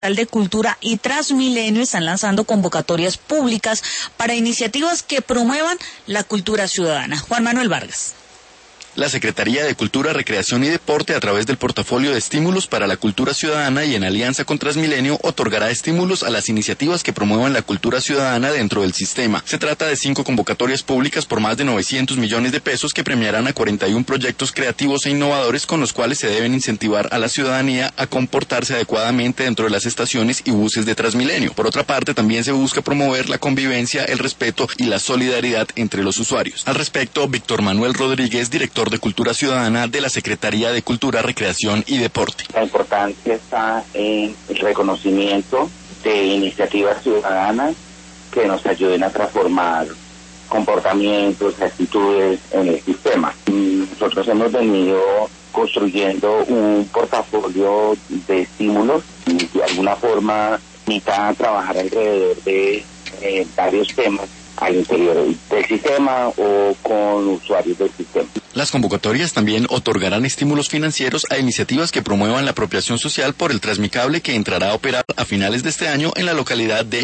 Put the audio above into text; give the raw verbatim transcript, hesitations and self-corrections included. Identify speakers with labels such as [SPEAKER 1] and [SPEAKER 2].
[SPEAKER 1] de Cultura y Transmilenio están lanzando convocatorias públicas para iniciativas que promuevan la cultura ciudadana. Juan Manuel Vargas.
[SPEAKER 2] La Secretaría de Cultura, Recreación y Deporte, a través del portafolio de estímulos para la cultura ciudadana y en alianza con Transmilenio, otorgará estímulos a las iniciativas que promuevan la cultura ciudadana dentro del sistema. Se trata de cinco convocatorias públicas por más de novecientos millones de pesos que premiarán a cuarenta y uno proyectos creativos e innovadores con los cuales se deben incentivar a la ciudadanía a comportarse adecuadamente dentro de las estaciones y buses de Transmilenio. Por otra parte, también se busca promover la convivencia, el respeto y la solidaridad entre los usuarios. Al respecto, Víctor Manuel Rodríguez, director de Cultura Ciudadana de la Secretaría de Cultura, Recreación y Deporte.
[SPEAKER 3] La importancia está en el reconocimiento de iniciativas ciudadanas que nos ayuden a transformar comportamientos, actitudes en el sistema. Nosotros hemos venido construyendo un portafolio de estímulos y de alguna forma necesita trabajar alrededor de eh, varios temas al interior del sistema o con usuarios del sistema.
[SPEAKER 2] Las convocatorias también otorgarán estímulos financieros a iniciativas que promuevan la apropiación social por el Transmicable, que entrará a operar a finales de este año en la localidad de